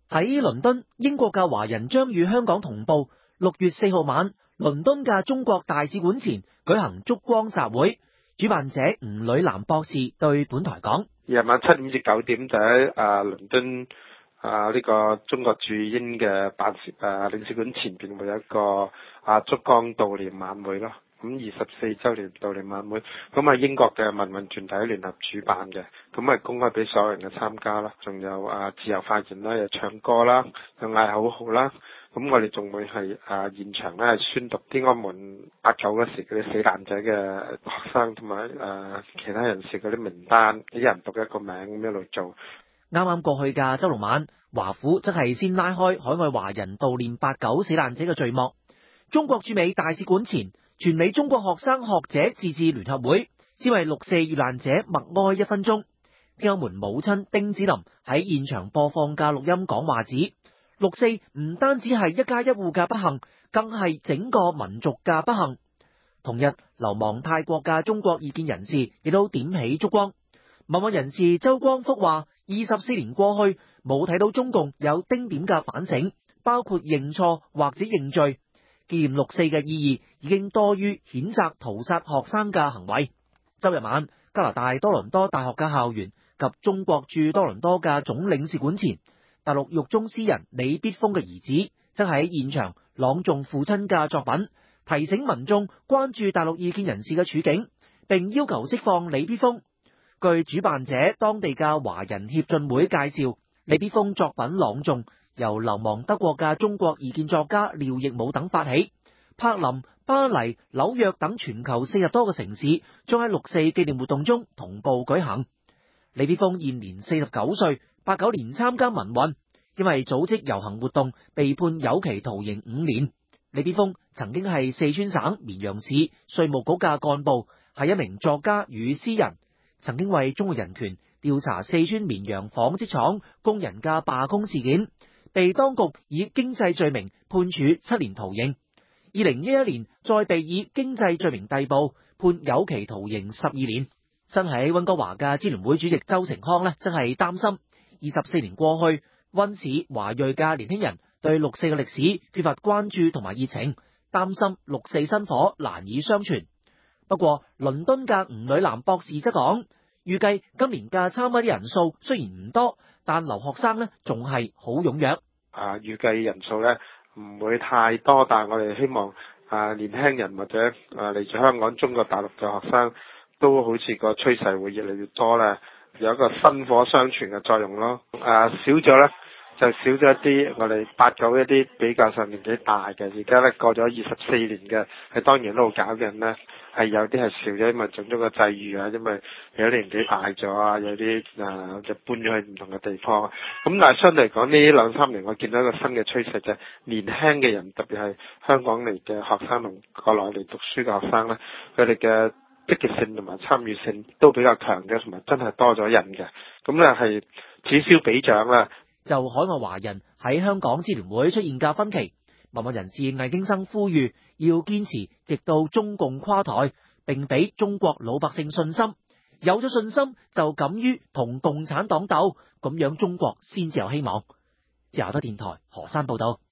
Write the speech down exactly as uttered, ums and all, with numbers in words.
喺倫敦，英國嘅華人將與香港同步，六月四號晚，倫敦嘅中國大使館前舉行燭光集會。主辦者吳呂嵐博士對本台講： 夜晚七點至九點就喺啊倫敦啊呢個中國駐英嘅辦事啊領事館前邊會有一個啊燭光悼念晚會咯。咁二十四週年悼念晚會，咁係英國嘅民運團體聯合主辦嘅，咁係公開俾所有人嘅參加啦。仲有啊自由發言啦，又唱歌啦，又嗌口號啦。咁我哋仲會係啊現場咧係宣讀天安門八九嗰時嗰啲死難者嘅學生同埋誒其他人士嗰啲名單，一人讀一個名咁一路做。 啱啱過去嘅週六晚，華府則係先拉開海外華人悼念八九死難者嘅序幕。中國駐美大使館前，全美中國學生學者自治聯合會只為六四遇難者默哀一分鐘。天安門母親丁子霖喺現場播放嘅錄音講話指，六四唔單止係一家一戶嘅不幸，更係整個民族嘅不幸。同日，流亡泰國嘅中國異見人士亦都點起燭光。民運人士周光福話：二十四年過去，冇睇到中共有丁點嘅反省，包括認錯或者認罪。紀念六四嘅意義已經多於譴責屠殺學生嘅行為。周日晚，加拿大多倫多大學嘅校園及中國駐多倫多嘅總領事館前，大陸獄中詩人李必峰嘅兒子則喺現場朗誦父親嘅作品，提醒民眾關注大陸異見人士嘅處境，並要求釋放李必峰。據主辦者當地嘅華人協進會介紹，李必峰作品朗誦由流亡德國嘅中國異見作家廖亦武等發起，柏林、巴黎、紐約等全球四十多個城市將喺六四紀念活動中同步舉行。李必峰現年四十九歲，八九年參加民運，因為組織遊行活動被判有期徒刑五年。李必峰曾經係四川省綿陽市稅務局嘅幹部，係一名作家與詩人，曾經為中國人權調查四川綿陽紡織廠工人嘅罷工事件，被當局以經濟罪名判處七年徒刑。二零一一年再被以經濟罪名逮捕，判有期徒刑十二年。身喺溫哥華嘅支聯會主席周成康呢，真係擔心二十四年過去，溫市華裔嘅年輕人對六四嘅歷史缺乏關注同埋熱情，擔心六四薪火難以相傳。不過，倫敦嘅吳呂嵐博士則講，預計今年嘅參加啲人數雖然唔多，但留學生呢仲係好踴躍。 啊，預計人數呢唔會太多，但係我哋希望啊年輕人或者啊嚟自香港、中國大陸嘅學生都好似個趨勢會越嚟越多咧，有一個薪火相傳嘅作用咯。啊少咗呢，就少咗一啲我哋八九一啲比較上年紀大嘅，而家呢過咗二十四年嘅，係當然一路搞嘅人呢，係有啲係少咗，因為種種嘅際遇啊，因為有啲年紀大咗啊，有啲啊就搬咗去唔同嘅地方。咁但係相對嚟講，呢兩三年我見到一個新嘅趨勢，就係年輕嘅人，特別係香港嚟嘅學生同國內嚟讀書嘅學生呢，佢哋嘅積極性同埋參與性都比較強嘅，同埋真係多咗人嘅。咁咧係此消彼長啦。 就海外華人喺香港支聯會出現嘅分歧，民運人士魏京生呼籲要堅持直到中共垮台，並俾中國老百姓信心。有咗信心就敢於同共產黨鬥，咁樣中國先至有希望。自由亞洲電台何山報道。